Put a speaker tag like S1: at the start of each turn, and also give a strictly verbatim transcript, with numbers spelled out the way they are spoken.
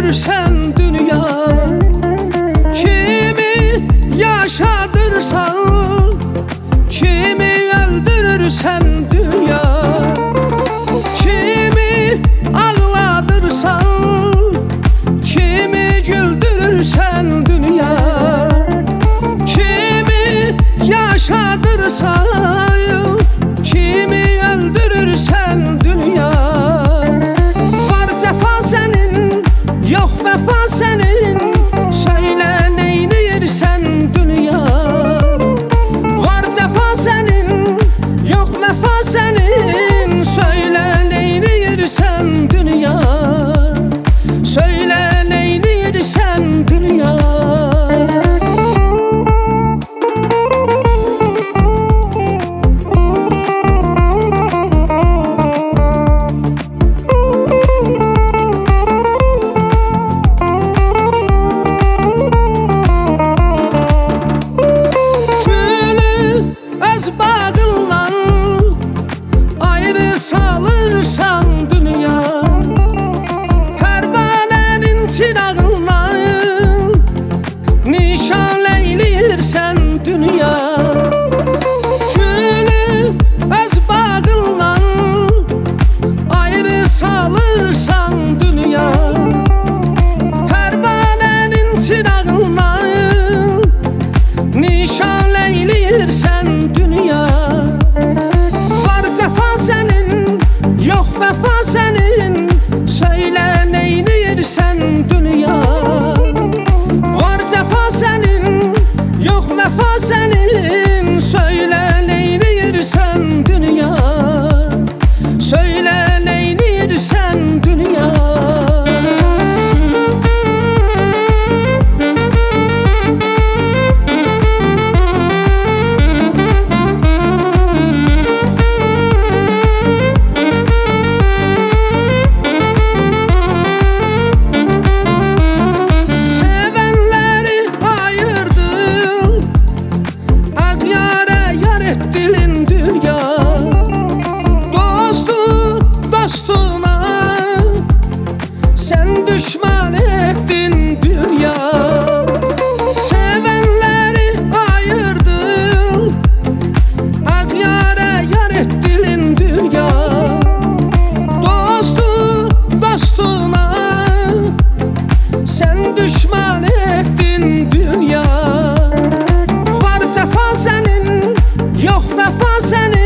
S1: öldürürsen dünya, kimi yaşadırsan, kimi öldürürsen dünya, kimi ağladırsan, kimi güldürürsen dünya, kimi yaşadırsan, kimi öldürürsen dünya. Var cefa senin, yok vefa senin, söyle neyleyirsen dünya. Var cefa senin, yok vefa senin, söyle neyleyirsen dünya. Söyle neyleyirsen dünya. Salırsan dünya, pervanenin çırağından nişan eylirsen dünya. Gülü öz bağından ayrı salırsan dünya, pervanenin çırağından nişan eylirsen dünya. Var cefa senin, yok vefa senin, söyle neyleyirsen dünya. Var cefa senin, yok vefa senin, söyle neyleyirsen dünya. Söyle neyleyirsen dünya. Düşman ettin dünya, sevenleri ayırdın, ak yâre yar ettin dünya. Dostu dostuna sen düşman ettin dünya. Var cefa senin, yok vefa senin,